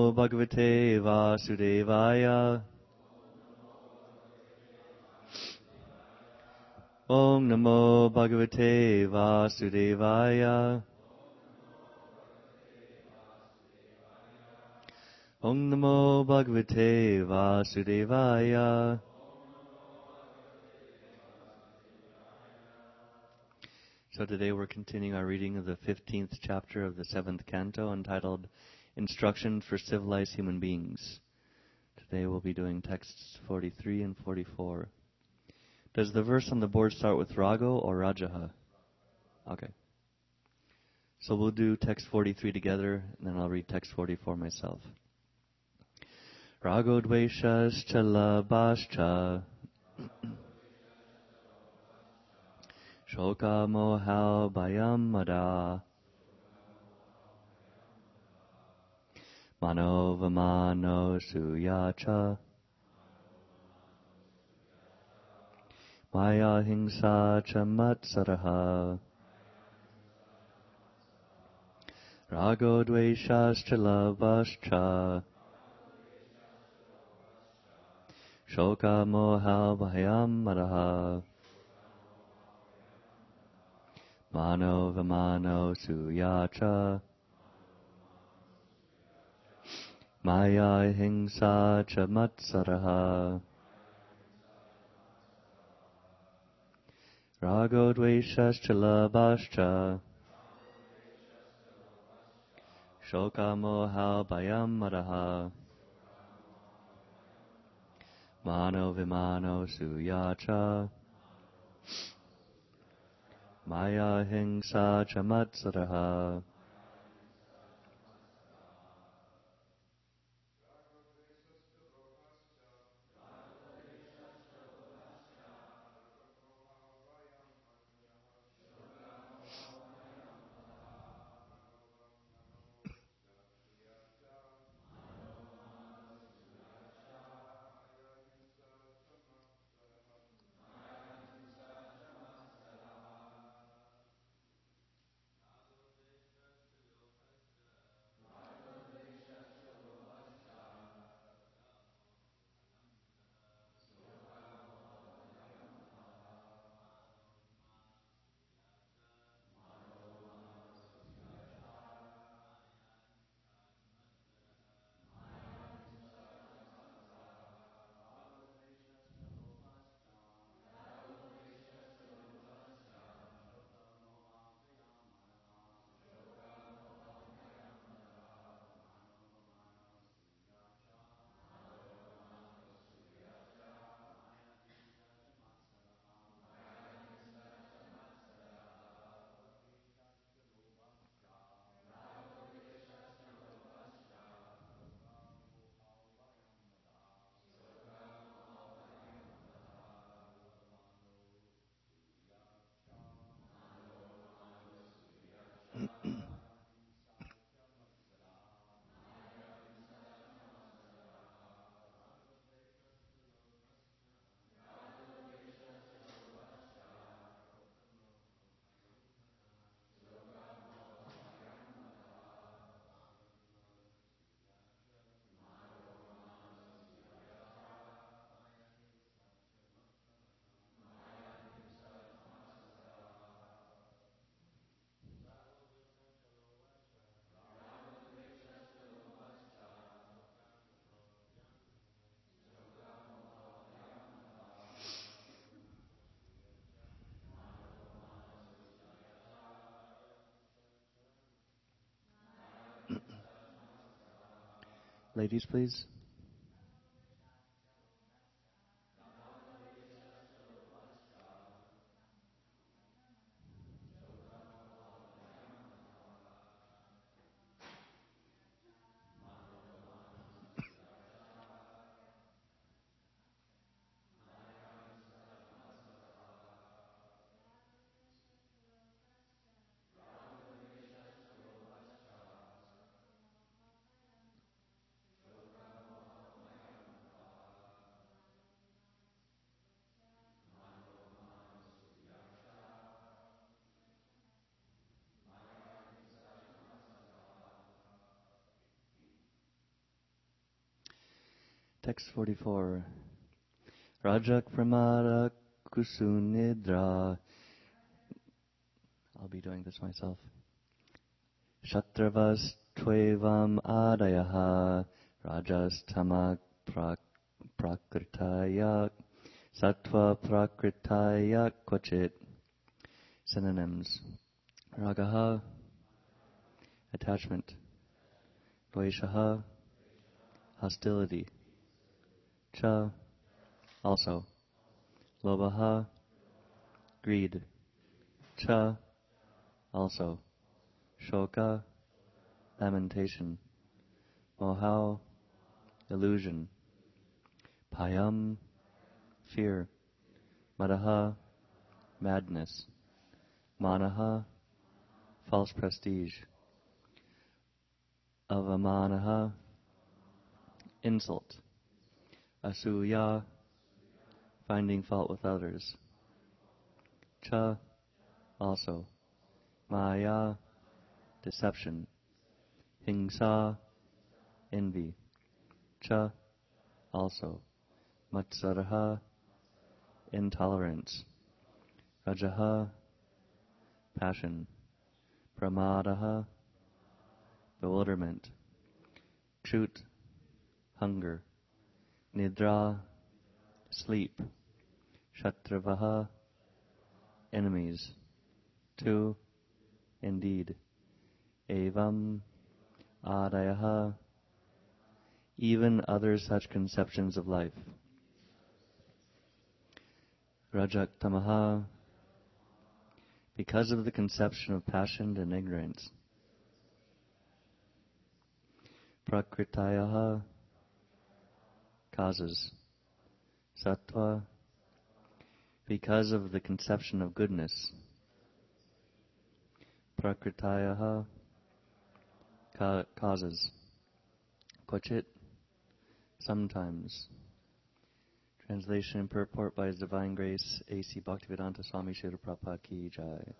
Bhagavate Vasudevaya. Om Namo Bhagavate Vasudevaya. Om Namo Bhagavate Vasudevaya. So today we're continuing our reading of the 15th chapter of the 7th canto entitled Instruction for Civilized Human Beings. Today we'll be doing texts 43 and 44. Does the verse on the board start with Rago or Rajaha? Okay. So we'll do text 43 together, and then I'll read text 44 myself. Rago dveshascha labhascha shoka moha bhayam mada mano vamano suyacha maya hingsa cha matsaraha rago dveshascha labhascha shoka moha bhayam madaha mano vamano suyacha maya hingsa cha matsaraha rago dveshascha labhascha shoka moha bhayam madaha mano vimano suyacha maya hingsa cha matsaraha Ladies, please. Text 44. Rajak Pramada Kusunidra. I'll be doing this myself. Shatravas Tvevam Adayaha Rajas Tamak Prakritaya Sattva Prakritaya Kvachit. Synonyms. Ragaha, attachment. Dveshaha, hostility. Cha, also. Lobhaha, greed. Cha, also. Shoka, lamentation. Moha, illusion. Bhayam, fear. Madaha, madness. Manaha, false prestige. Avamanaha, insult. Asuya, finding fault with others. Cha, also. Maya, deception. Hingsa, envy. Cha, also. Matsaraha, intolerance. Rajaha, passion. Pramadaha, bewilderment. Chut, hunger. Nidra, sleep. Shatravaha, enemies. Tu, indeed. Evam, adayaha, even other such conceptions of life. Rajak tamaha, because of the conception of passion and ignorance. Prakritayaha, causes. Sattva, because of the conception of goodness. Prakritayaha, causes. Kvachit, sometimes. Translation and purport by His Divine Grace, A.C. Bhaktivedanta Swami Srila Prabhupada Ki Jai.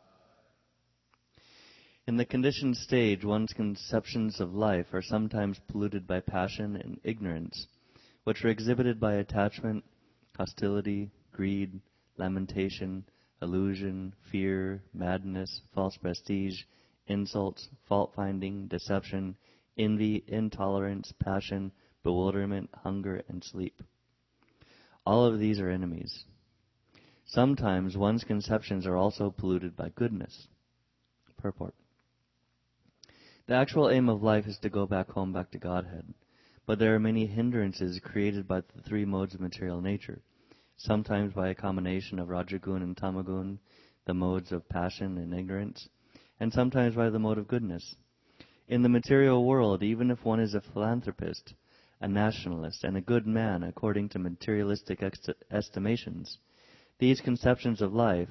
In the conditioned stage, one's conceptions of life are sometimes polluted by passion and ignorance, which are exhibited by attachment, hostility, greed, lamentation, illusion, fear, madness, false prestige, insults, fault-finding, deception, envy, intolerance, passion, bewilderment, hunger, and sleep. All of these are enemies. Sometimes one's conceptions are also polluted by goodness. Purport. The actual aim of life is to go back home, back to Godhead. But there are many hindrances created by the three modes of material nature, sometimes by a combination of Rajagun and Tamagun, the modes of passion and ignorance, and sometimes by the mode of goodness. In the material world, even if one is a philanthropist, a nationalist, and a good man according to materialistic estimations, these conceptions of life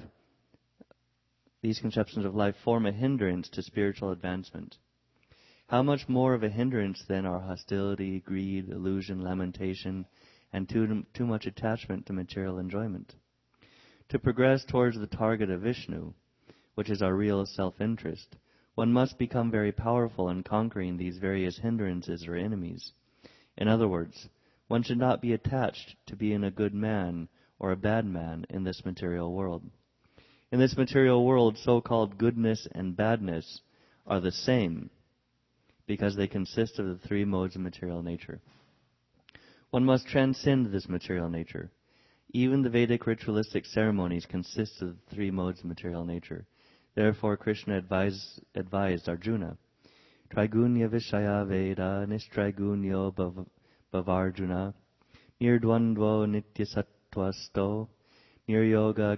form a hindrance to spiritual advancement. How much more of a hindrance then are hostility, greed, illusion, lamentation, and too much attachment to material enjoyment? To progress towards the target of Vishnu, which is our real self-interest, one must become very powerful in conquering these various hindrances or enemies. In other words, one should not be attached to being a good man or a bad man in this material world. In this material world, so-called goodness and badness are the same because they consist of the three modes of material nature. One must transcend this material nature. Even the Vedic ritualistic ceremonies consist of the three modes of material nature. Therefore, Krishna advised Arjuna, Trigunya Vishaya Veda Nistraigunyo Bhavarjuna Nirdvandvo Nityasattvasto Niryoga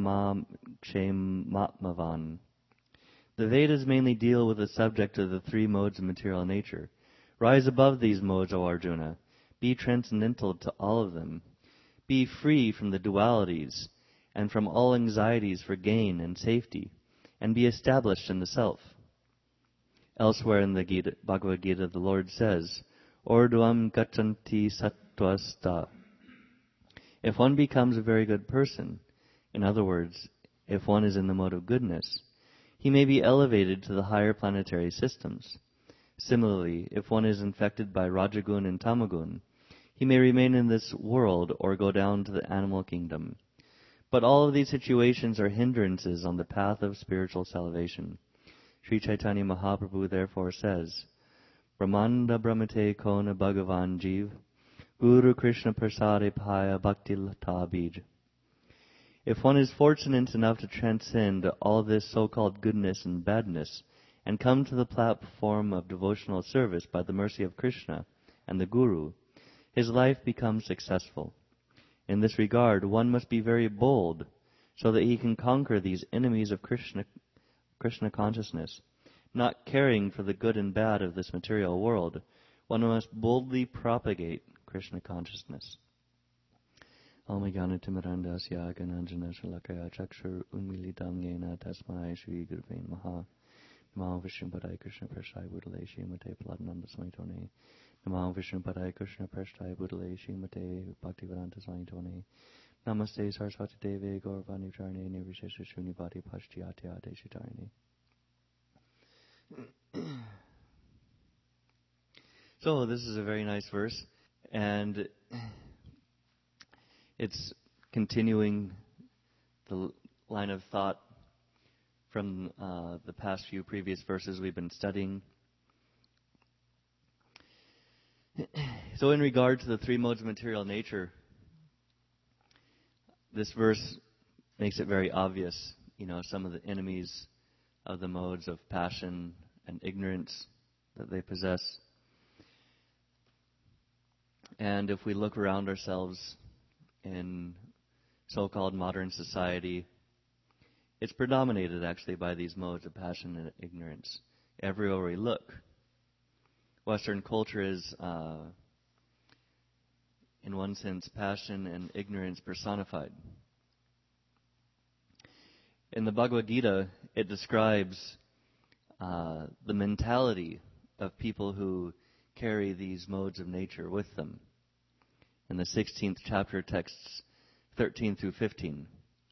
Kshematmavan. The Vedas mainly deal with the subject of the three modes of material nature. Rise above these modes, O Arjuna. Be transcendental to all of them. Be free from the dualities and from all anxieties for gain and safety, and be established in the self. Elsewhere in the Bhagavad Gita, the Lord says, Orduam gachanti sattvasta. If one becomes a very good person, in other words, if one is in the mode of goodness, he may be elevated to the higher planetary systems. Similarly, if one is infected by Rajagun and Tamagun, He may remain in this world or go down to the animal kingdom. But all of these situations are hindrances on the path of spiritual salvation. Sri Chaitanya Mahaprabhu therefore says, Brahmanda Brahmate Kona Bhagavan Jeev, Guru Krishna Prasade Paya Bhakti Lata Bij. If one is fortunate enough to transcend all this so-called goodness and badness and come to the platform of devotional service by the mercy of Krishna and the Guru, his life becomes successful. In this regard, one must be very bold so that he can conquer these enemies of Krishna consciousness. Not caring for the good and bad of this material world, one must boldly propagate Krishna consciousness. Om Jnana Timirandasya Gananjana Shalakaya Chakshur Unmilitam Yena Tasmai Shri Gurve Namaha. Namo Vishnu Padai Krishna Prashtai Budale Shrimate Pladnanda Swamitone. Namo Vishnu Padai Krishna Prashtai Budale Shrimate Bhaktivedanta Swamitone. Namaste Saraswati Deve Gauravani Charne Nirvishesha Shunyavati Pashtiyatya Deshitarne. So this is a very nice verse, and it's continuing the line of thought from the past few previous verses we've been studying. So in regard to the three modes of material nature, this verse makes it very obvious, some of the enemies of the modes of passion and ignorance that they possess. And if we look around ourselves in so-called modern society, it's predominated actually by these modes of passion and ignorance. Everywhere we look, Western culture is, in one sense, passion and ignorance personified. In the Bhagavad Gita, it describes the mentality of people who carry these modes of nature with them. In the 16th chapter, texts 13 through 15,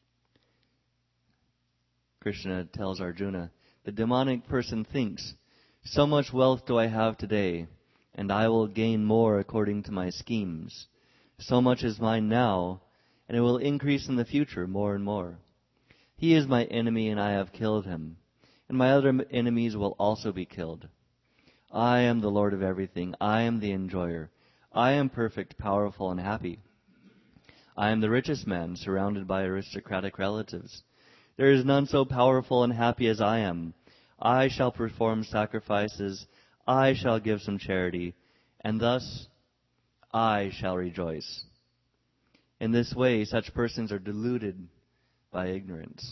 Krishna tells Arjuna, the demonic person thinks, so much wealth do I have today, and I will gain more according to my schemes. So much is mine now, and it will increase in the future more and more. He is my enemy, and I have killed him, and my other enemies will also be killed. I am the Lord of everything. I am the enjoyer. I am perfect, powerful, and happy. I am the richest man, surrounded by aristocratic relatives. There is none so powerful and happy as I am. I shall perform sacrifices. I shall give some charity, and thus I shall rejoice. In this way, such persons are deluded by ignorance.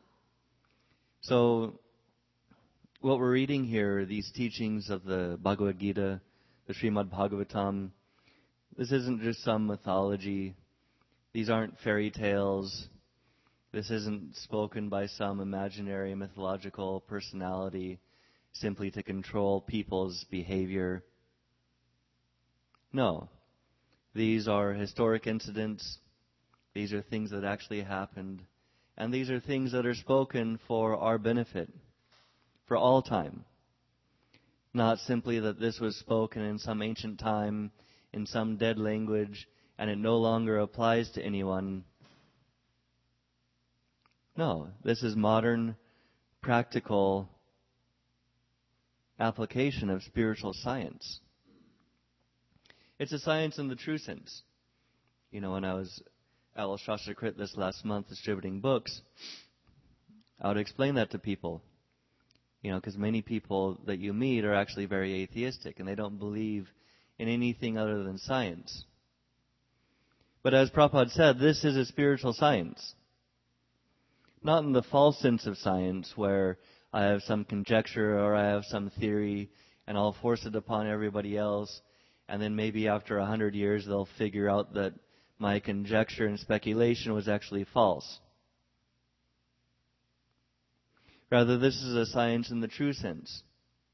So, what we're reading here, these teachings of the Bhagavad Gita, the Srimad Bhagavatam, this isn't just some mythology. These aren't fairy tales. This isn't spoken by some imaginary mythological personality simply to control people's behavior. No. These are historic incidents. These are things that actually happened. And these are things that are spoken for our benefit, for all time. Not simply that this was spoken in some ancient time, in some dead language, and it no longer applies to anyone. No, this is modern, practical application of spiritual science. It's a science in the true sense. When I was at Shastrakrit this last month distributing books, I would explain that to people. Because many people that you meet are actually very atheistic, and they don't believe in anything other than science. But as Prabhupada said, this is a spiritual science. Not in the false sense of science, where I have some conjecture or I have some theory, and I'll force it upon everybody else, and then maybe after 100 years they'll figure out that my conjecture and speculation was actually false. Rather, this is a science in the true sense.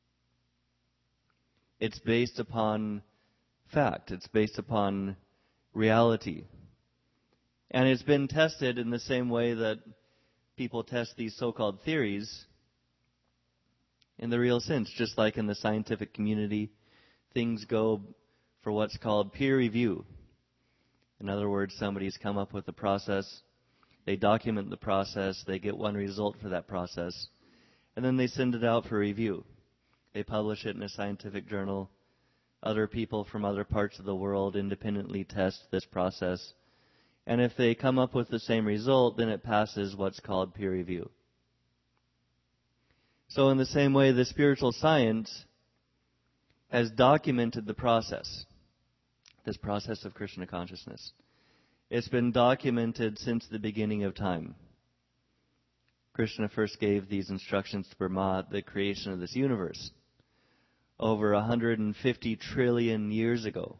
It's based upon fact. It's based upon reality. And it's been tested in the same way that people test these so-called theories in the real sense. Just like in the scientific community, things go for what's called peer review. In other words, somebody's come up with a process, they document the process, they get one result for that process, and then they send it out for review. They publish it in a scientific journal. Other people from other parts of the world independently test this process. And if they come up with the same result, then it passes what's called peer review. So in the same way, the spiritual science has documented the process, this process of Krishna consciousness. It's been documented since the beginning of time. Krishna first gave these instructions to Brahma at the creation of this universe over 150 trillion years ago.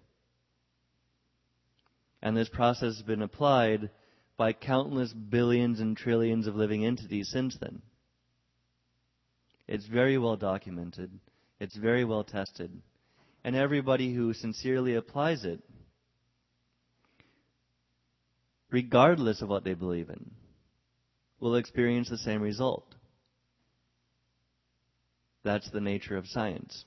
And this process has been applied by countless billions and trillions of living entities since then. It's very well documented. It's very well tested. And everybody who sincerely applies it, regardless of what they believe in, will experience the same result. That's the nature of science.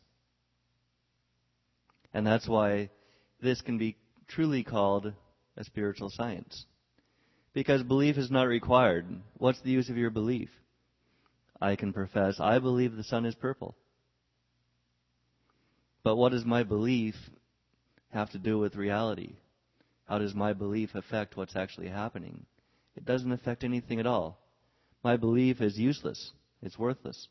And that's why this can be truly called a spiritual science. Because belief is not required. What's the use of your belief? I can profess, I believe the sun is purple. But what does my belief have to do with reality? How does my belief affect what's actually happening? It doesn't affect anything at all. My belief is useless. It's worthless.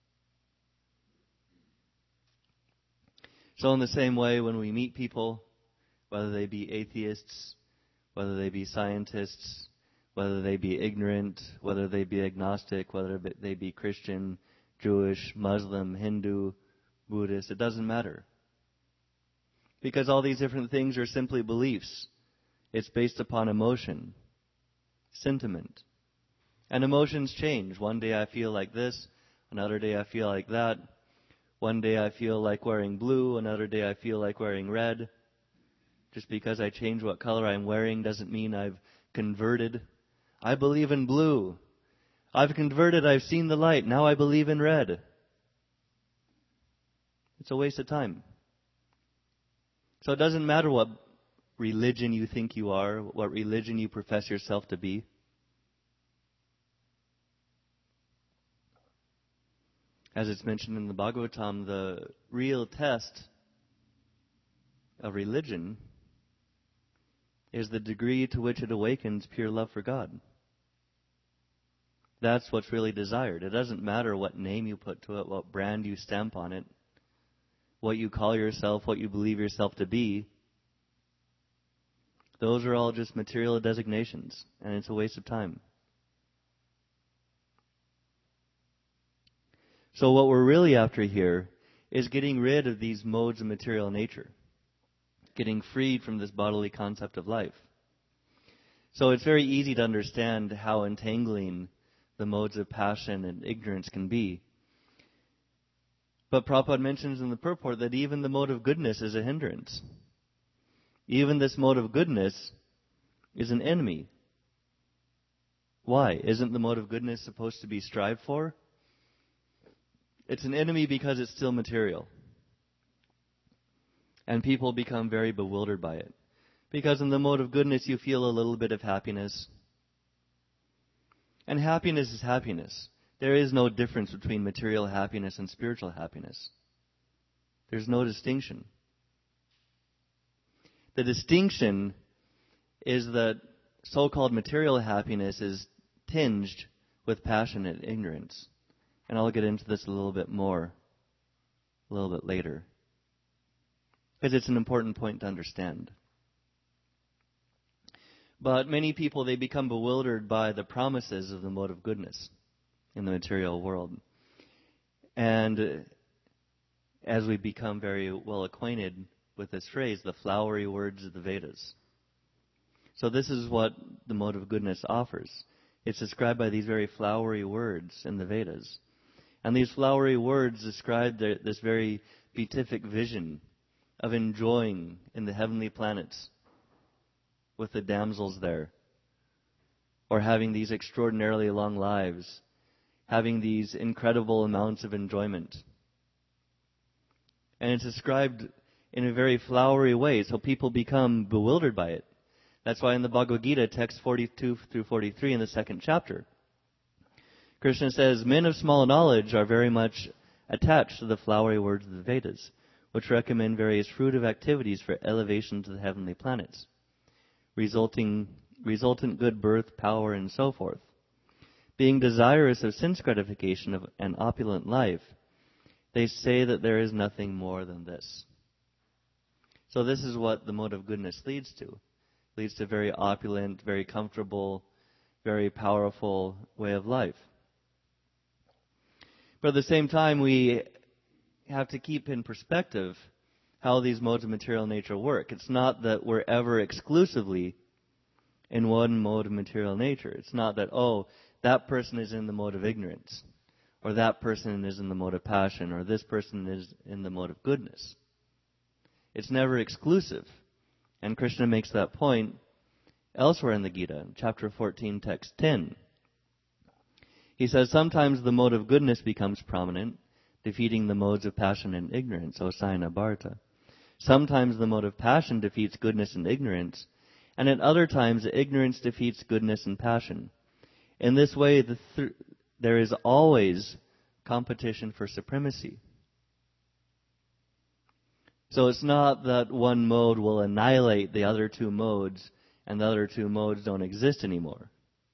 So in the same way, when we meet people, whether they be atheists, whether they be scientists, whether they be ignorant, whether they be agnostic, whether they be Christian, Jewish, Muslim, Hindu, Buddhist, it doesn't matter. Because all these different things are simply beliefs. It's based upon emotion, sentiment. And emotions change. One day I feel like this, another day I feel like that. One day I feel like wearing blue, another day I feel like wearing red. Just because I change what color I'm wearing doesn't mean I've converted. I believe in blue. I've converted, I've seen the light, now I believe in red. It's a waste of time. So it doesn't matter what religion you think you are, what religion you profess yourself to be. As it's mentioned in the Bhagavatam, the real test of religion is the degree to which it awakens pure love for God. That's what's really desired. It doesn't matter what name you put to it, what brand you stamp on it, what you call yourself, what you believe yourself to be. Those are all just material designations, and it's a waste of time. So what we're really after here is getting rid of these modes of material nature, getting freed from this bodily concept of life. So it's very easy to understand how entangling the modes of passion and ignorance can be. But Prabhupada mentions in the purport that even the mode of goodness is a hindrance. Even this mode of goodness is an enemy. Why? Isn't the mode of goodness supposed to be strived for? It's an enemy because it's still material. And people become very bewildered by it. Because in the mode of goodness you feel a little bit of happiness. And happiness is happiness. There is no difference between material happiness and spiritual happiness. There's no distinction. The distinction is that so-called material happiness is tinged with passion and ignorance. And I'll get into this a little bit more, a little bit later. Because it's an important point to understand. But many people, they become bewildered by the promises of the mode of goodness in the material world. And as we become very well acquainted with this phrase, the flowery words of the Vedas. So this is what the mode of goodness offers. It's described by these very flowery words in the Vedas. And these flowery words describe this very beatific vision of enjoying in the heavenly planets with the damsels there, or having these extraordinarily long lives, having these incredible amounts of enjoyment. And it's described in a very flowery way, so people become bewildered by it. That's why in the Bhagavad Gita, text 42 through 43 in the second chapter, Krishna says, men of small knowledge are very much attached to the flowery words of the Vedas, which recommend various fruitive activities for elevation to the heavenly planets, resultant good birth, power, and so forth. Being desirous of sense gratification of an opulent life, they say that there is nothing more than this. So this is what the mode of goodness leads to. It leads to a very opulent, very comfortable, very powerful way of life. But at the same time, we have to keep in perspective how these modes of material nature work. It's not that we're ever exclusively in one mode of material nature. It's not that, that person is in the mode of ignorance, or that person is in the mode of passion, or this person is in the mode of goodness. It's never exclusive. And Krishna makes that point elsewhere in the Gita, chapter 14, text 10. He says, sometimes the mode of goodness becomes prominent, defeating the modes of passion and ignorance, O Sayana Bharata. Sometimes the mode of passion defeats goodness and ignorance, and at other times ignorance defeats goodness and passion. In this way, there is always competition for supremacy. So it's not that one mode will annihilate the other two modes, and the other two modes don't exist anymore.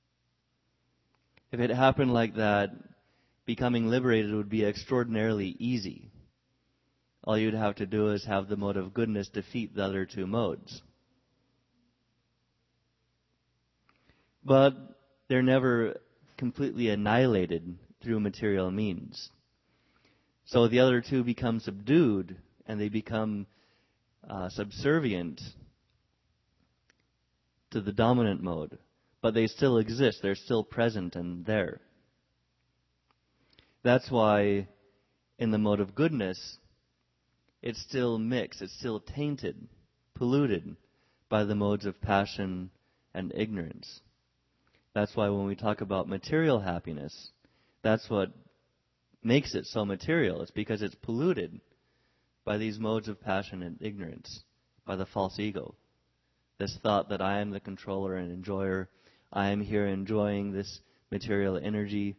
If it happened like that, becoming liberated would be extraordinarily easy. All you'd have to do is have the mode of goodness defeat the other two modes. But they're never completely annihilated through material means. So the other two become subdued, and they become subservient to the dominant mode. But they still exist. They're still present and there. That's why in the mode of goodness, it's still mixed, it's still tainted, polluted by the modes of passion and ignorance. That's why when we talk about material happiness, that's what makes it so material. It's because it's polluted by these modes of passion and ignorance, by the false ego. This thought that I am the controller and enjoyer, I am here enjoying this material energy.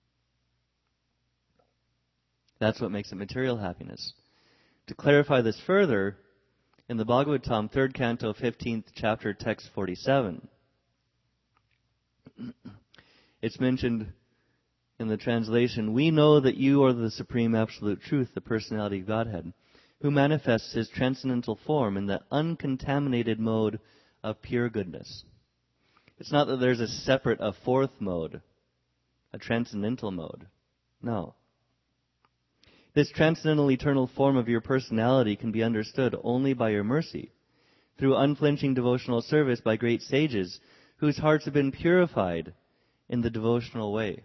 That's what makes it material happiness. To clarify this further, in the Bhagavatam, 3rd canto, 15th chapter, text 47, it's mentioned in the translation, we know that you are the Supreme Absolute Truth, the Personality of Godhead, who manifests His transcendental form in the uncontaminated mode of pure goodness. It's not that there's a fourth mode, a transcendental mode. No. This transcendental eternal form of your personality can be understood only by your mercy, through unflinching devotional service by great sages whose hearts have been purified in the devotional way.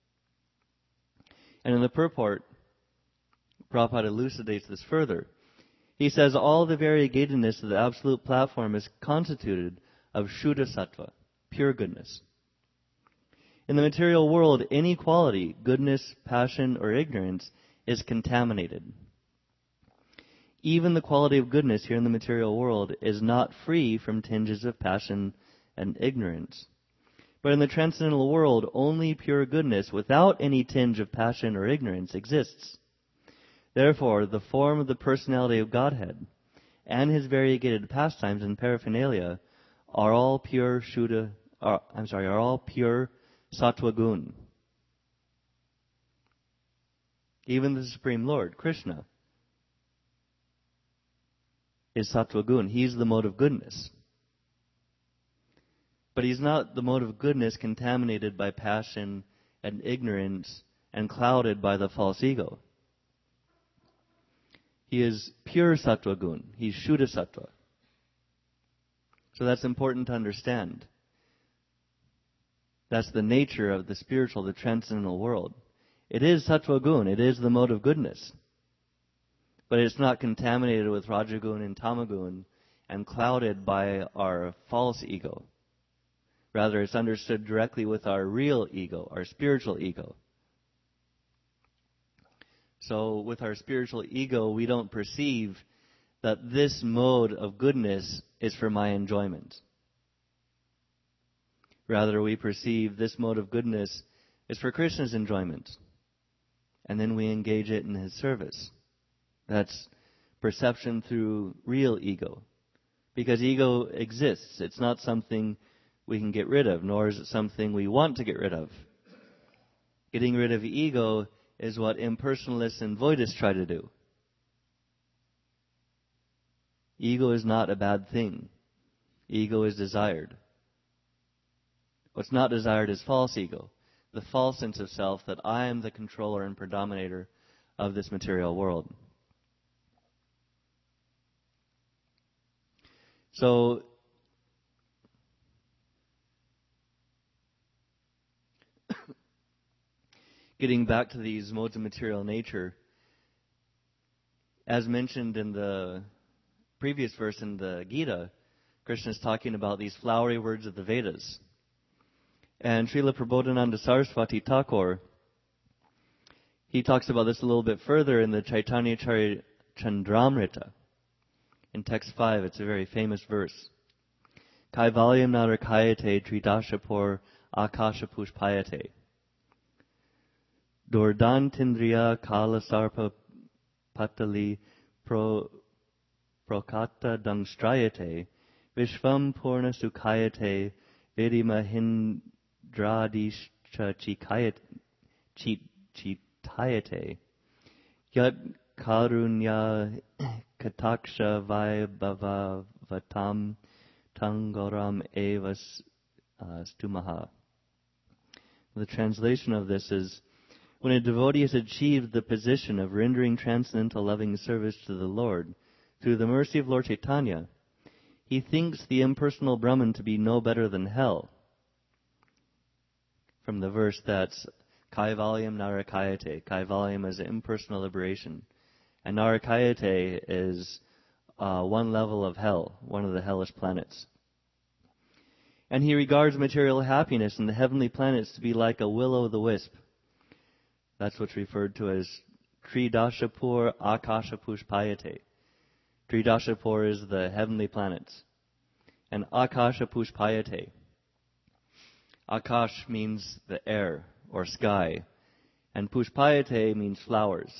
And in the purport, Prabhupada elucidates this further. He says, all the variegatedness of the absolute platform is constituted of Shuddha Sattva, pure goodness. In the material world, any quality, goodness, passion, or ignorance, is contaminated. Even the quality of goodness here in the material world is not free from tinges of passion and ignorance. But in the transcendental world, only pure goodness without any tinge of passion or ignorance exists. Therefore, the form of the personality of Godhead and His variegated pastimes and paraphernalia are all pure Sattva Gun. Even the Supreme Lord, Krishna, is Sattva Gun. He's the mode of goodness. But He's not the mode of goodness contaminated by passion and ignorance and clouded by the false ego. He is pure Sattva Gun. He's Shuddha Sattva. So that's important to understand. That's the nature of the spiritual, the transcendental world. It is Sattva Gun. It is the mode of goodness. But it's not contaminated with Rajagun and Tamagun and clouded by our false ego. Rather, it's understood directly with our real ego, our spiritual ego. So with our spiritual ego, we don't perceive that this mode of goodness is for my enjoyment. Rather, we perceive this mode of goodness is for Krishna's enjoyment. And then we engage it in his service. That's perception through real ego. Because ego exists. It's not something we can get rid of, nor is it something we want to get rid of. Getting rid of ego is what impersonalists and voidists try to do. Ego is not a bad thing. Ego is desired. What's not desired is false ego, the false sense of self that I am the controller and predominator of this material world. So, getting back to these modes of material nature, as mentioned in the previous verse in the Gita, Krishna is talking about these flowery words of the Vedas. And Srila Prabodhananda Saraswati Thakur, he talks about this a little bit further in the Chaitanya Chandramrita. In text 5, it's a very famous verse. Kaivalyam narakayate tridashapur akasha pushpayate. Dordan tindriya kala sarpa patali prokata dangstrayate. Vishvam purna sukhayate vidima hindradischa chitayate. Yat karunya kataksha vaibhavatam tangoram evas stumaha. The translation of this is, when a devotee has achieved the position of rendering transcendental loving service to the Lord through the mercy of Lord Chaitanya, he thinks the impersonal Brahman to be no better than hell. From the verse that's Kaivalyam narakayate. Kaivalyam is impersonal liberation. And narakayate is one level of hell, one of the hellish planets. And he regards material happiness and the heavenly planets to be like a will-o'-the-wisp. That's what's referred to as Tridashapur Akasha Pushpayate. Tridashapur is the heavenly planets. And Akasha Pushpayate. Akash means the air or sky. And Pushpayate means flowers.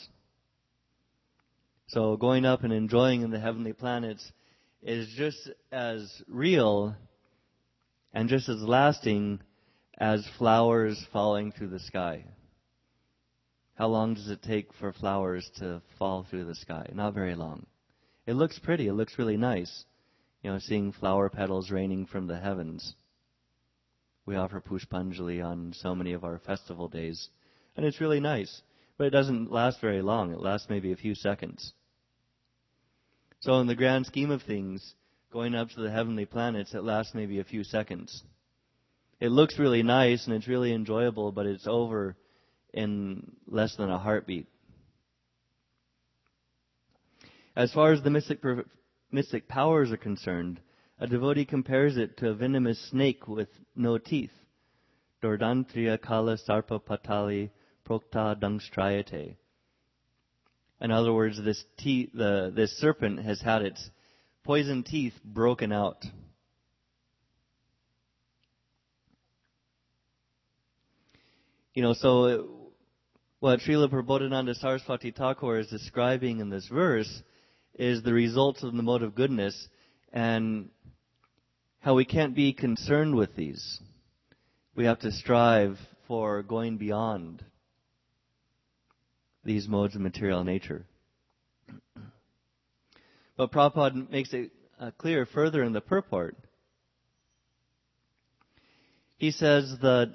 So going up and enjoying in the heavenly planets is just as real and just as lasting as flowers falling through the sky. How long does it take for flowers to fall through the sky? Not very long. It looks pretty. It looks really nice. Seeing flower petals raining from the heavens. We offer Pushpanjali on so many of our festival days. And it's really nice. But it doesn't last very long. It lasts maybe a few seconds. So in the grand scheme of things, going up to the heavenly planets, it lasts maybe a few seconds. It looks really nice and it's really enjoyable, but it's over in less than a heartbeat. As far as the mystic powers are concerned, a devotee compares it to a venomous snake with no teeth. Dordantriya kala sarpa patali prokta dangstrayate. In other words, this serpent has had its poison teeth broken out. So what Srila Prabodhananda Saraswati Thakur is describing in this verse is the results of the mode of goodness and how we can't be concerned with these. We have to strive for going beyond these modes of material nature. But Prabhupada makes it clear further in the purport. He says that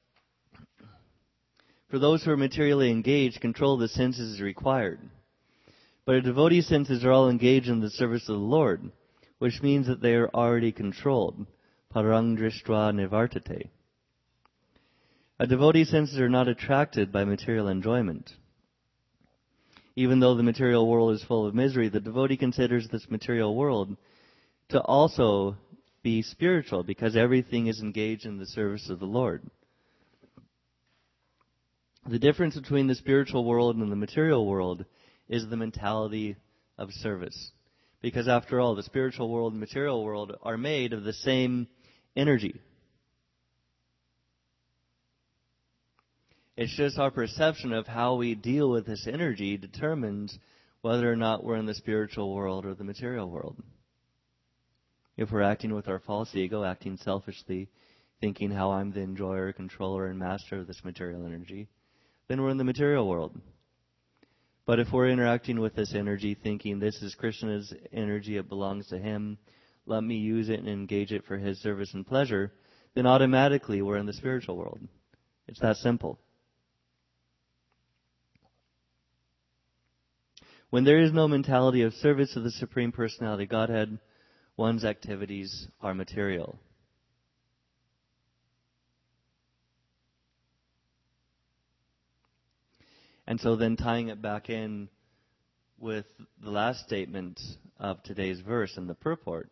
for those who are materially engaged, control of the senses is required. But a devotee's senses are all engaged in the service of the Lord, which means that they are already controlled. Parang drishtva nivartate. A devotee's senses are not attracted by material enjoyment. Even though the material world is full of misery, the devotee considers this material world to also be spiritual because everything is engaged in the service of the Lord. The difference between the spiritual world and the material world is the mentality of service. Because after all, the spiritual world and material world are made of the same energy. It's just our perception of how we deal with this energy determines whether or not we're in the spiritual world or the material world. If we're acting with our false ego, acting selfishly, thinking how I'm the enjoyer, controller, and master of this material energy, then we're in the material world. But if we're interacting with this energy, thinking this is Krishna's energy, it belongs to him, let me use it and engage it for his service and pleasure, then automatically we're in the spiritual world. It's that simple. When there is no mentality of service to the Supreme Personality of Godhead, one's activities are material. And so then tying it back in with the last statement of today's verse in the purport,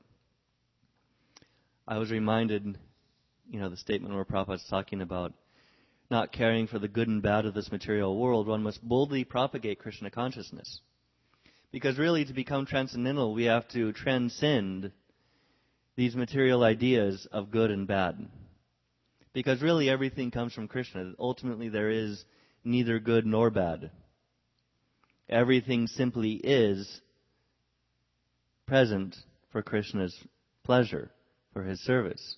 I was reminded, the statement where Prabhupada's talking about not caring for the good and bad of this material world, one must boldly propagate Krishna consciousness. Because really, to become transcendental, we have to transcend these material ideas of good and bad. Because really, everything comes from Krishna. Ultimately, there is neither good nor bad. Everything simply is present for Krishna's pleasure, for his service.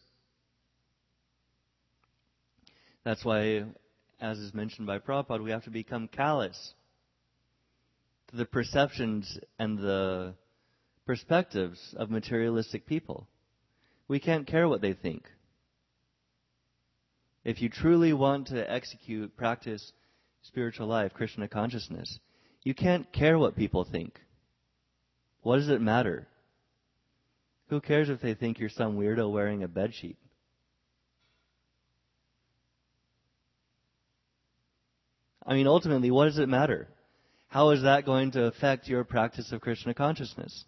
That's why, as is mentioned by Prabhupada, we have to become callous to the perceptions and the perspectives of materialistic people. We can't care what they think. If you truly want to practice spiritual life, Krishna consciousness, you can't care what people think. What does it matter? Who cares if they think you're some weirdo wearing a bedsheet? Ultimately, what does it matter? How is that going to affect your practice of Krishna consciousness?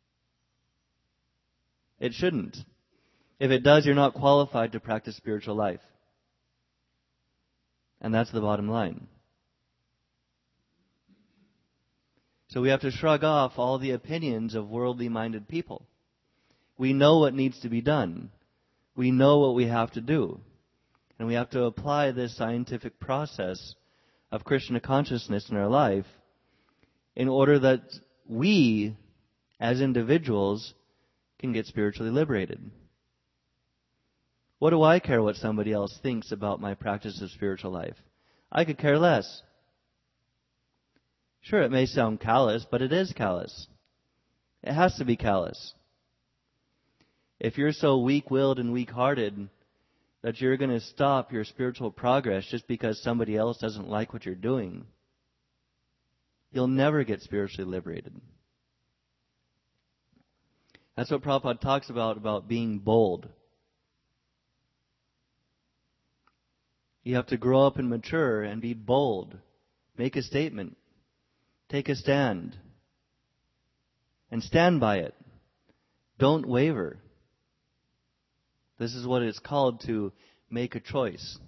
It shouldn't. If it does, you're not qualified to practice spiritual life. And that's the bottom line. So we have to shrug off all the opinions of worldly-minded people. We know what needs to be done. We know what we have to do. And we have to apply this scientific process of Krishna consciousness in our life in order that we, as individuals, can get spiritually liberated. What do I care what somebody else thinks about my practice of spiritual life? I could care less. Sure, it may sound callous, but it is callous. It has to be callous. If you're so weak-willed and weak-hearted that you're going to stop your spiritual progress just because somebody else doesn't like what you're doing, you'll never get spiritually liberated. That's what Prabhupada talks about being bold. You have to grow up and mature and be bold. Make a statement. Take a stand. And stand by it. Don't waver. This is what it's called to make a choice.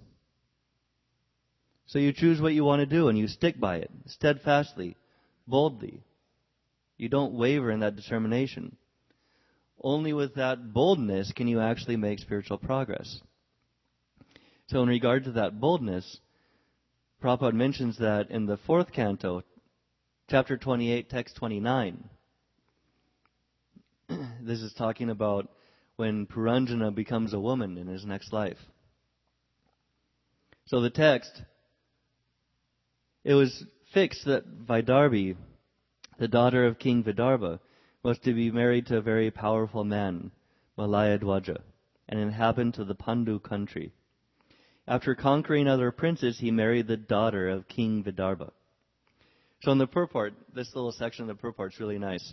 So you choose what you want to do and you stick by it, steadfastly, boldly. You don't waver in that determination. Only with that boldness can you actually make spiritual progress. So in regard to that boldness, Prabhupada mentions that in the 4th canto, chapter 28, text 29. This is talking about when Puranjana becomes a woman in his next life. So the text, it was fixed that Vaidarbhi, the daughter of King Vidarbha, was to be married to a very powerful man, Malayadwaja, an inhabitant of the Pandu country. After conquering other princes, he married the daughter of King Vidarbha. So in the purport, this little section of the purport is really nice.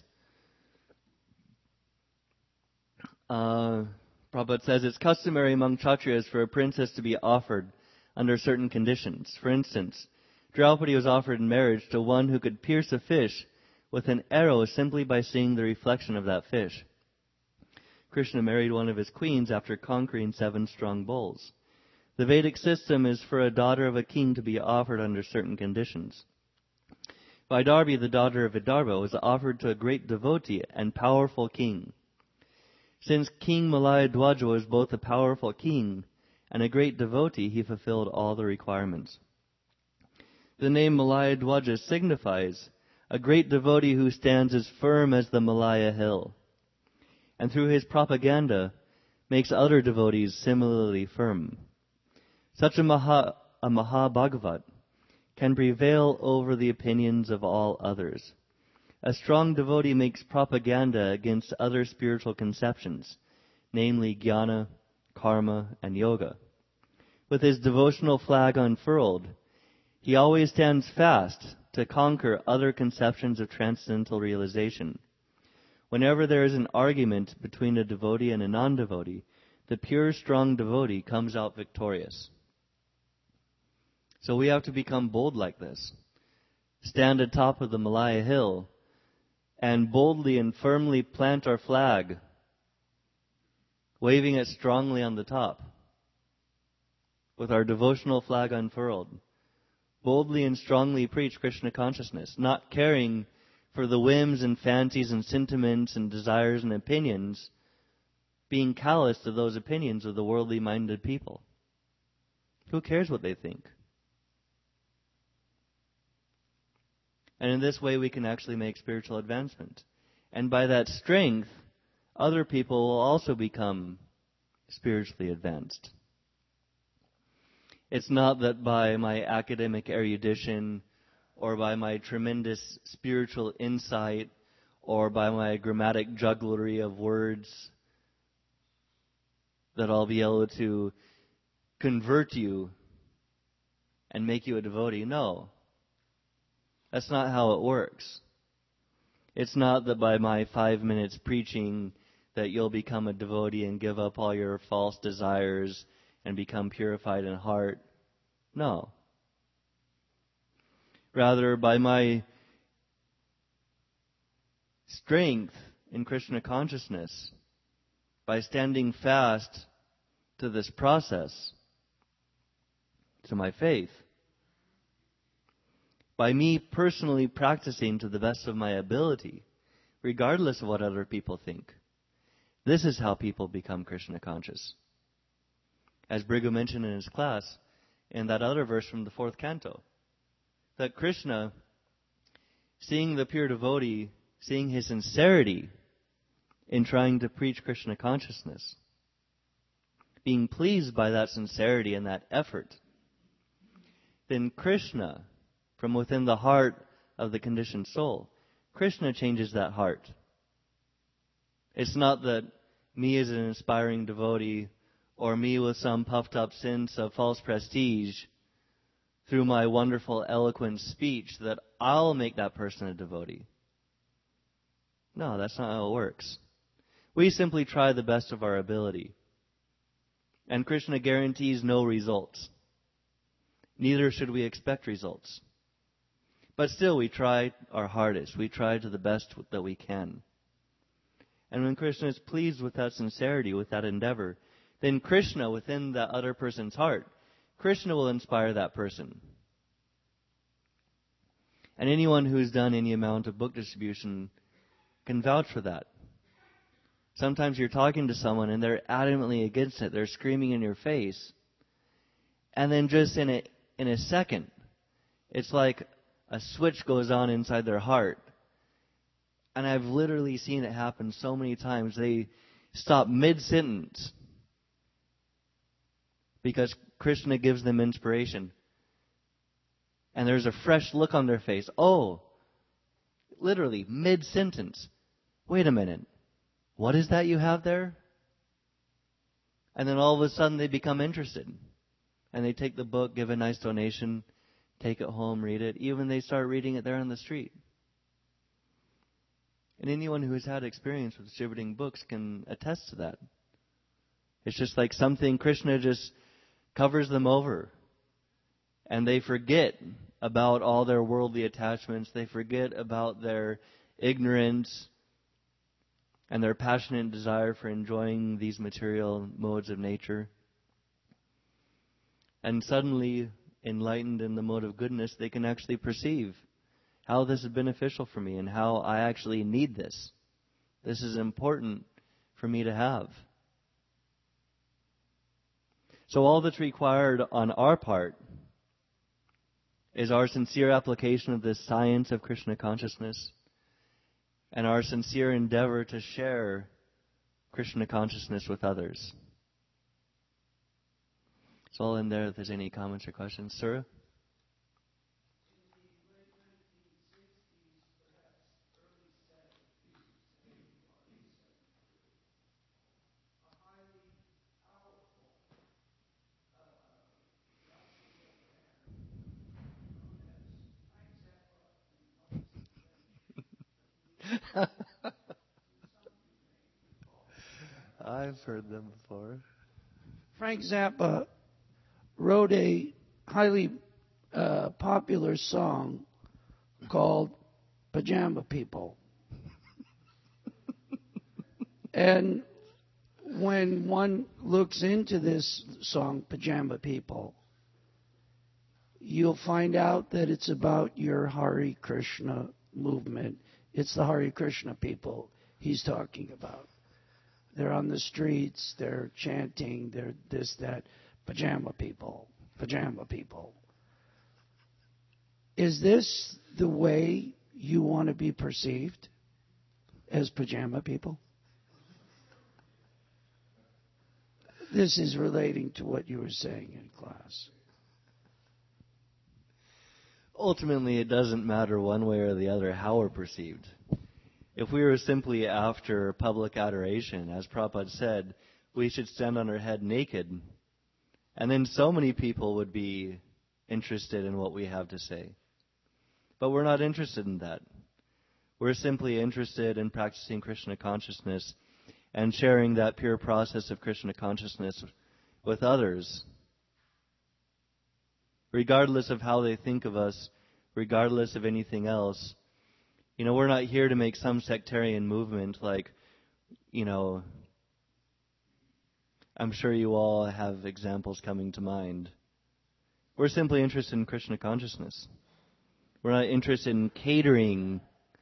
Prabhupada says, it's customary among Kshatriyas for a princess to be offered under certain conditions. For instance, Draupadi was offered in marriage to one who could pierce a fish with an arrow simply by seeing the reflection of that fish. Krishna married one of his queens after conquering 7 strong bulls. The Vedic system is for a daughter of a king to be offered under certain conditions. Vaidarbi, the daughter of Vidarbha, was offered to a great devotee and powerful king. Since King Malayadwaja was both a powerful king and a great devotee, he fulfilled all the requirements. The name Malayadwaja signifies a great devotee who stands as firm as the Malaya hill, and through his propaganda makes other devotees similarly firm. Such a Mahabhagavat can prevail over the opinions of all others. A strong devotee makes propaganda against other spiritual conceptions, namely jnana, karma, and yoga. With his devotional flag unfurled, he always stands fast to conquer other conceptions of transcendental realization. Whenever there is an argument between a devotee and a non-devotee, the pure, strong devotee comes out victorious. So we have to become bold like this. Stand atop of the Malaya hill and boldly and firmly plant our flag, waving it strongly on the top, with our devotional flag unfurled. Boldly and strongly preach Krishna consciousness, not caring for the whims and fancies and sentiments and desires and opinions, being callous to those opinions of the worldly-minded people. Who cares what they think? And in this way we can actually make spiritual advancement. And by that strength, other people will also become spiritually advanced. It's not that by my academic erudition or by my tremendous spiritual insight or by my grammatic jugglery of words that I'll be able to convert you and make you a devotee. No. That's not how it works. It's not that by my 5 minutes preaching that you'll become a devotee and give up all your false desires and become purified in heart. No. Rather, by my strength in Krishna consciousness, by standing fast to this process, to my faith, by me personally practicing to the best of my ability, regardless of what other people think. This is how people become Krishna conscious. As Brigu mentioned in his class, in that other verse from the 4th canto, that Krishna, seeing the pure devotee, seeing his sincerity in trying to preach Krishna consciousness, being pleased by that sincerity and that effort, then Krishna, from within the heart of the conditioned soul, Krishna changes that heart. It's not that me as an inspiring devotee or me with some puffed up sense of false prestige through my wonderful eloquent speech that I'll make that person a devotee. No, that's not how it works. We simply try the best of our ability. And Krishna guarantees no results. Neither should we expect results. But still, we try our hardest. We try to the best that we can. And when Krishna is pleased with that sincerity, with that endeavor, then Krishna, within that other person's heart, Krishna will inspire that person. And anyone who's done any amount of book distribution can vouch for that. Sometimes you're talking to someone and they're adamantly against it. They're screaming in your face. And then just in a second, it's like a switch goes on inside their heart. And I've literally seen it happen so many times. They stop mid-sentence because Krishna gives them inspiration. And there's a fresh look on their face. Oh, literally, mid-sentence. Wait a minute. What is that you have there? And then all of a sudden they become interested. And they take the book, give a nice donation, take it home, read it. Even they start reading it there on the street. And anyone who has had experience with distributing books can attest to that. It's just like something Krishna just covers them over. And they forget about all their worldly attachments. They forget about their ignorance and their passionate desire for enjoying these material modes of nature. And suddenly, enlightened in the mode of goodness, they can actually perceive how this is beneficial for me and how I actually need this. This is important for me to have. So all that's required on our part is our sincere application of this science of Krishna consciousness and our sincere endeavor to share Krishna consciousness with others. It's all in there if there's any comments or questions. Sir? I've heard them before. Frank Zappa wrote a highly popular song called Pajama People. And when one looks into this song, Pajama People, you'll find out that it's about your Hare Krishna movement. It's the Hare Krishna people he's talking about. They're on the streets, they're chanting, they're this, that. Pajama people, pajama people. Is this the way you want to be perceived as pajama people? This is relating to what you were saying in class. Ultimately, it doesn't matter one way or the other how we're perceived. If we were simply after public adoration, as Prabhupada said, we should stand on our head naked. And then so many people would be interested in what we have to say. But we're not interested in that. We're simply interested in practicing Krishna consciousness and sharing that pure process of Krishna consciousness with others. Regardless of how they think of us, regardless of anything else. You know, we're not here to make some sectarian movement like, you know, I'm sure you all have examples coming to mind. We're simply interested in Krishna consciousness. We're not interested in catering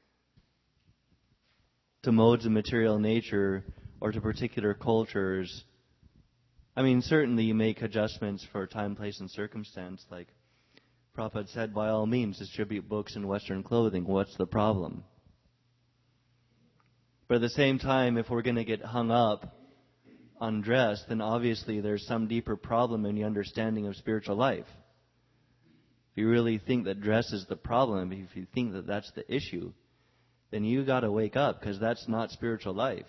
to modes of material nature or to particular cultures. I mean, certainly you make adjustments for time, place, and circumstance. Like Prabhupada said, by all means, distribute books and Western clothing. What's the problem? But at the same time, if we're going to get hung up on dress, then obviously there's some deeper problem in the understanding of spiritual life. If you really think that dress is the problem, if you think that that's the issue, then you got to wake up, because that's not spiritual life.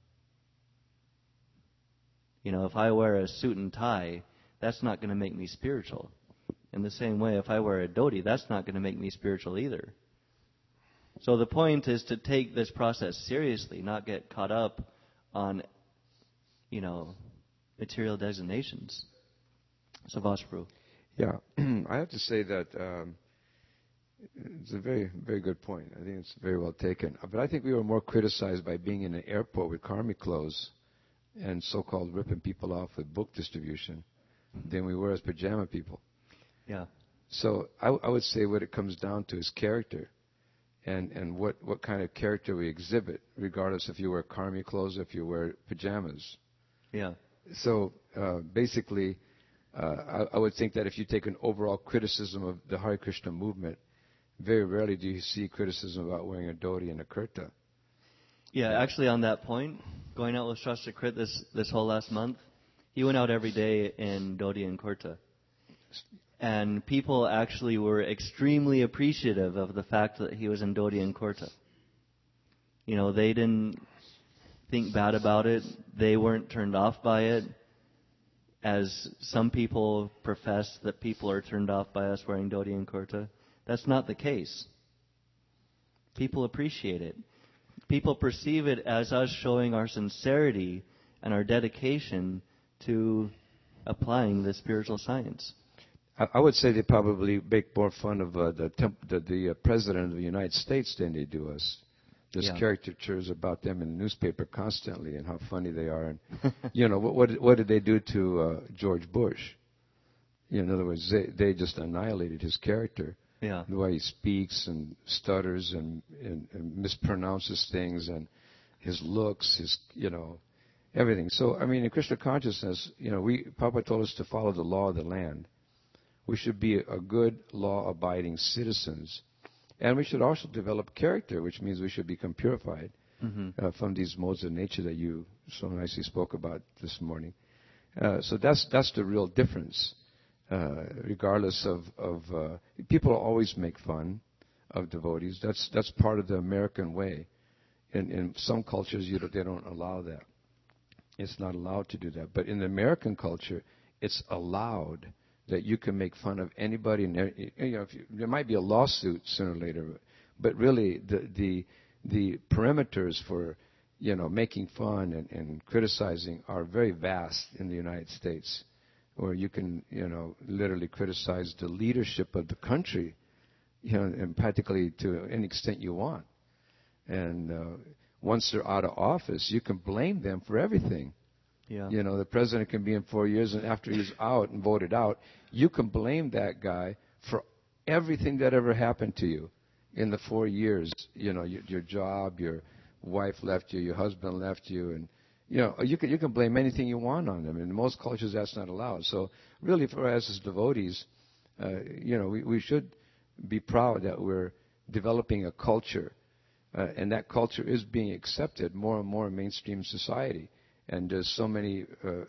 You know, if I wear a suit and tie, that's not going to make me spiritual. In the same way, if I wear a dhoti, that's not going to make me spiritual either. So the point is to take this process seriously, not get caught up on, you know, material designations. So, Vashpru. Yeah, I have to say that it's a very, very good point. I think it's very well taken. But I think we were more criticized by being in an airport with karmic clothes and so-called ripping people off with book distribution than we were as pajama people. Yeah. So I would say what it comes down to is character and what kind of character we exhibit, regardless if you wear karmic clothes or if you wear pajamas. Yeah. So basically, I would think that if you take an overall criticism of the Hare Krishna movement, very rarely do you see criticism about wearing a dhoti and a kurta. Yeah, actually on that point, going out with Shastrakrit this whole last month, he went out every day in dhoti and kurta. And people actually were extremely appreciative of the fact that he was in dhoti and kurta. You know, they didn't think bad about it. They weren't turned off by it. As some people profess that people are turned off by us wearing dhoti and kurta. That's not the case. People appreciate it. People perceive it as us showing our sincerity and our dedication to applying the spiritual science. I would say they probably make more fun of the President of the United States than they do us. There's caricatures about them in the newspaper constantly and how funny they are. And you know, what did they do to George Bush? You know, in other words, they just annihilated his character. Yeah. The way he speaks and stutters and mispronounces things, and his looks, his, everything. So, I mean, in Krishna consciousness, Prabhupada told us to follow the law of the land. We should be a good law-abiding citizens. And we should also develop character, which means we should become purified from these modes of nature that you so nicely spoke about this morning. So that's the real difference. Regardless of people always make fun of devotees. That's part of the American way. In some cultures, they don't allow that. It's not allowed to do that. But in the American culture, it's allowed that you can make fun of anybody. And there might be a lawsuit sooner or later, but really the perimeters for making fun and criticizing are very vast in the United States, where you can literally criticize the leadership of the country, and practically to any extent you want. And once they're out of office, you can blame them for everything. Yeah. The president can be in 4 years, and after he's out and voted out, you can blame that guy for everything that ever happened to you in the 4 years. Your job, your wife left you, your husband left you, and you can blame anything you want on them. In most cultures, that's not allowed. So really, for us as devotees, we should be proud that we're developing a culture, and that culture is being accepted more and more in mainstream society. And there's so many,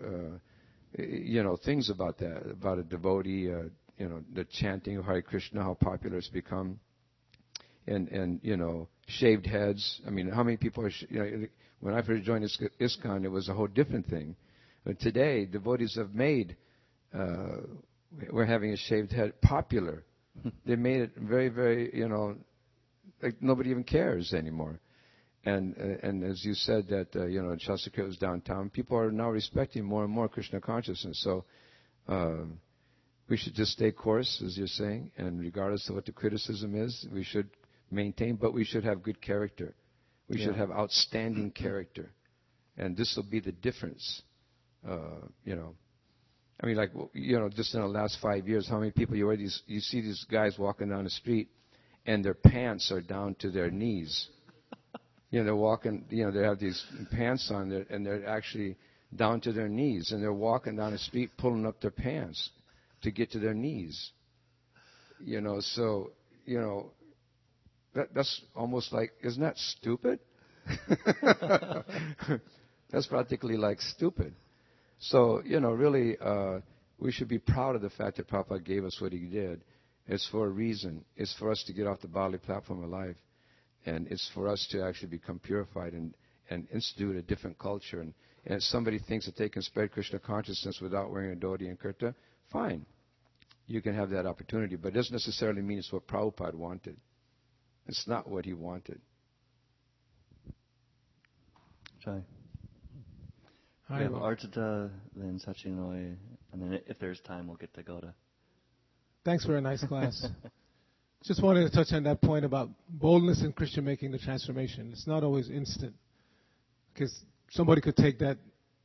things about that, about a devotee, the chanting of Hare Krishna, how popular it's become, and shaved heads. I mean, how many people are, when I first joined ISKCON, it was a whole different thing. But today, devotees have made, we're having a shaved head popular. They made it very, very, like nobody even cares anymore. And as you said that, Shastakrit was downtown, people are now respecting more and more Krishna consciousness. So we should just stay course, as you're saying, and regardless of what the criticism is, we should maintain, but we should have good character. We should have outstanding character. And this will be the difference, I mean, like, just in the last 5 years, how many people you see these guys walking down the street, and their pants are down to their knees. They're walking, they have these pants on there, and they're actually down to their knees, and they're walking down the street pulling up their pants to get to their knees. So, that's almost like, isn't that stupid? That's practically like stupid. So, really, we should be proud of the fact that Prabhupada gave us what he did. It's for a reason. It's for us to get off the bodily platform of life. And it's for us to actually become purified and institute a different culture. And if somebody thinks that they can spread Krishna consciousness without wearing a dhoti and kurta, fine. You can have that opportunity. But it doesn't necessarily mean it's what Prabhupada wanted. It's not what he wanted. Jai. Hi, We have Artita, then Sachinoy, and then if there's time, we'll get to Goda. Thanks for a nice class. Just wanted to touch on that point about boldness in Krishna making the transformation. It's not always instant. Because somebody could take that,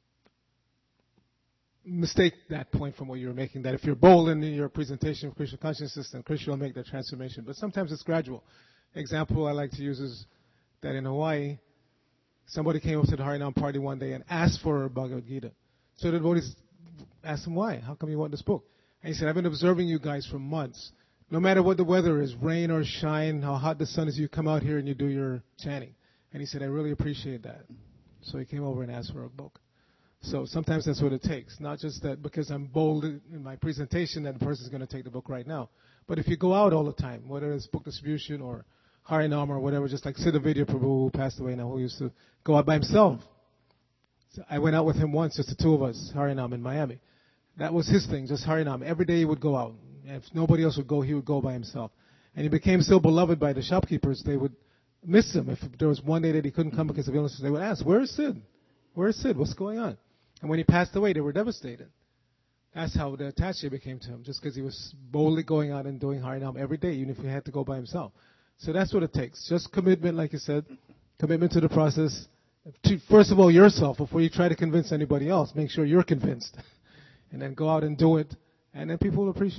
mistake that point from what you were making, that if you're bold in your presentation of Krishna consciousness, then Krishna will make that transformation. But sometimes it's gradual. Example I like to use is that in Hawaii, somebody came up to the Harinam party one day and asked for Bhagavad Gita. So the devotees asked him, why? How come you want this book? And he said, I've been observing you guys for months. No matter what the weather is, rain or shine, how hot the sun is, you come out here and you do your chanting. And he said, I really appreciate that. So he came over and asked for a book. So sometimes that's what it takes. Not just that because I'm bold in my presentation that the person's going to take the book right now. But if you go out all the time, whether it's book distribution or Harinam or whatever, just like Siddha Vidya Prabhu, who passed away now, who used to go out by himself. So I went out with him once, just the two of us, Harinam in Miami. That was his thing, just Harinam. Every day he would go out. If nobody else would go, he would go by himself. And he became so beloved by the shopkeepers, they would miss him. If there was one day that he couldn't come because of illness, they would ask, where is Sid? Where is Sid? What's going on? And when he passed away, they were devastated. That's how the attached became to him, just because he was boldly going out and doing Harinam every day, even if he had to go by himself. So that's what it takes. Just commitment, like you said, commitment to the process. First of all, yourself, before you try to convince anybody else, make sure you're convinced. And then go out and do it, and then people will appreciate it.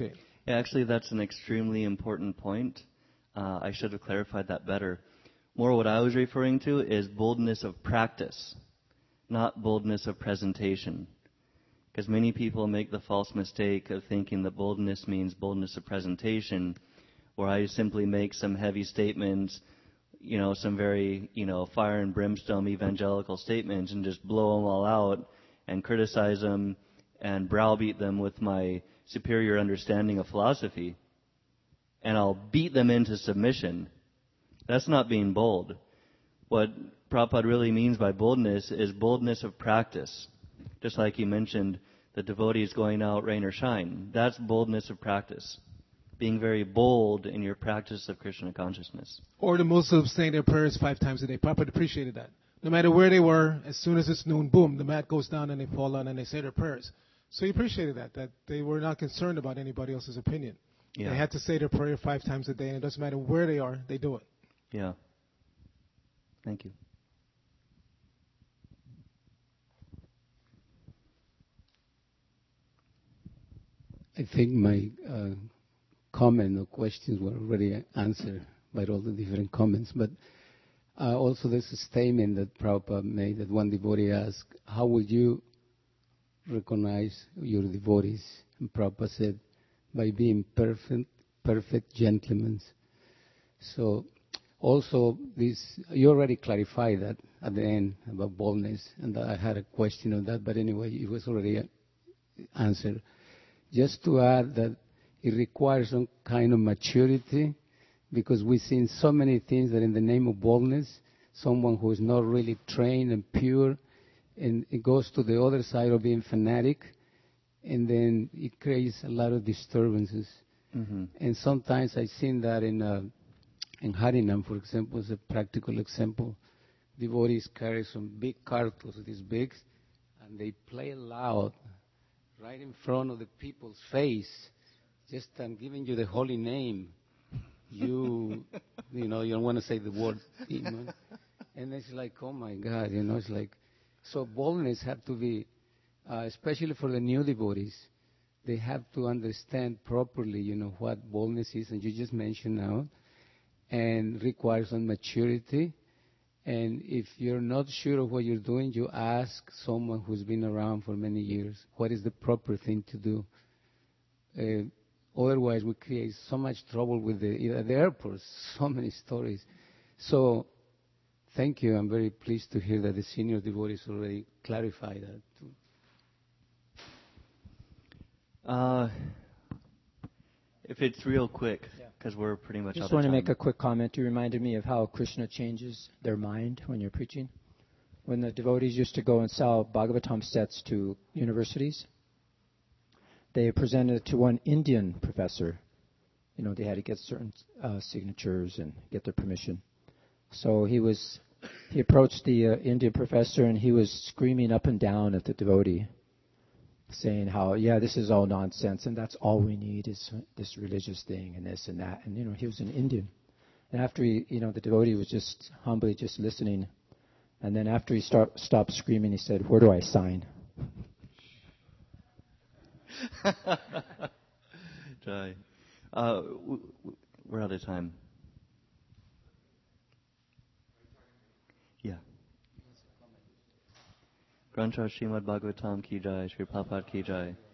Yeah, actually, that's an extremely important point. I should have clarified that better. More what I was referring to is boldness of practice, not boldness of presentation. Because many people make the false mistake of thinking that boldness means boldness of presentation, where I simply make some heavy statements, some very, fire and brimstone evangelical statements and just blow them all out and criticize them and browbeat them with my superior understanding of philosophy. And I'll beat them into submission. That's not being bold. What Prabhupada really means by boldness is boldness of practice. Just like he mentioned, the devotees going out, rain or shine. That's boldness of practice. Being very bold in your practice of Krishna consciousness. Or the Muslims saying their prayers 5 times a day. Prabhupada appreciated that. No matter where they were, as soon as it's noon, boom, the mat goes down and they fall on and they say their prayers. So he appreciated that they were not concerned about anybody else's opinion. Yeah. They had to say their prayer 5 times a day, and it doesn't matter where they are, they do it. Yeah. Thank you. I think my comment or questions were already answered by all the different comments. But also there's a statement that Prabhupada made that one devotee asked, how would you recognize your devotees? And Prabhupada said, by being perfect gentlemen. So also this, you already clarified that at the end about boldness, and I had a question on that, but anyway, it was already answered. Just to add that it requires some kind of maturity, because we've seen so many things that in the name of boldness, someone who is not really trained and pure, and it goes to the other side of being fanatic, and then it creates a lot of disturbances. Mm-hmm. And sometimes I've seen that in Harinam, for example, as a practical example. Devotees carry some big cartos, this big, and they play loud right in front of the people's face. Just I'm giving you the holy name. You don't want to say the word demon. And it's like, oh my God, it's like, so boldness have to be, especially for the new devotees, they have to understand properly, what boldness is, and you just mentioned now, and requires some maturity. And if you're not sure of what you're doing, you ask someone who's been around for many years, what is the proper thing to do? Otherwise, we create so much trouble with the airports, so many stories. So, thank you. I'm very pleased to hear that the senior devotees already clarified that too. If it's real quick, because we're pretty much out of time. Just want to make a quick comment. You reminded me of how Krishna changes their mind when you're preaching. When the devotees used to go and sell Bhagavatam sets to universities, they presented it to one Indian professor. They had to get certain signatures and get their permission. So he approached the Indian professor, and he was screaming up and down at the devotee, saying how, this is all nonsense, and that's all we need is this religious thing and this and that. And, he was an Indian. And after the devotee was just humbly just listening. And then after he stopped screaming, he said, "Where do I sign?" Jai. We're out of time. Yeah. Granth Srimad Bhagavatam ki jai, Shri Prabhupada ki jai.